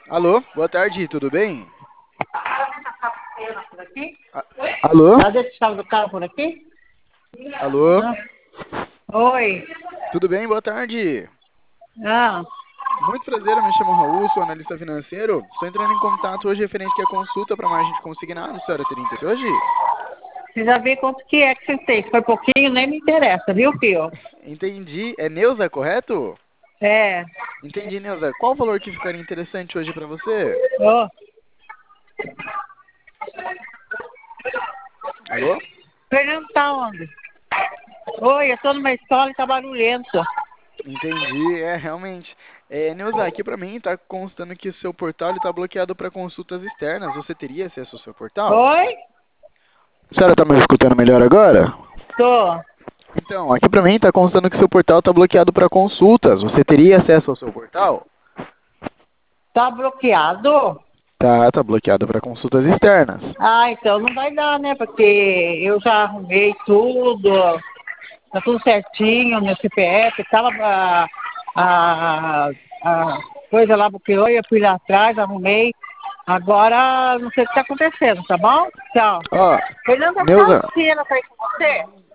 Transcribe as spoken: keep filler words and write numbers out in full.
Alô, boa tarde, tudo bem? Por aqui? A- Alô? Cadê a chave do carro por aqui? Alô? Ah, oi. Tudo bem? Boa tarde. Ah, Muito prazer, eu me chamo Raul, sou analista financeiro. Estou entrando em contato hoje referente aqui à consulta para margem de consignado. A senhora teria interesse hoje? precisa ver quanto que é que você tem. Se foi pouquinho, nem me interessa, viu, Pio? Entendi. É Neuza, correto? É. Entendi, Neuza. Qual o valor que ficaria interessante hoje para você? Ô, Alô? Fernando tá onde? Oi, eu tô numa escola e tá barulhento. Entendi, é realmente. É, Neuza, aqui para mim está constando que o seu portal está bloqueado para consultas externas. Você teria acesso ao seu portal? Oi? A senhora está me escutando melhor agora? Tô. Então, aqui para mim está constando que seu portal está bloqueado para consultas. Você teria acesso ao seu portal? Tá bloqueado? Tá, tá bloqueado para consultas externas. Ah, então não vai dar, né? Porque eu já arrumei tudo. Tá tudo certinho, meu C P F, tava a, a, a coisa lá bloqueou, eu fui lá atrás, arrumei. Agora não sei o que está acontecendo, tá bom? Tchau. Ó, Fernanda, tá Neuza, onde ela tá aí com você?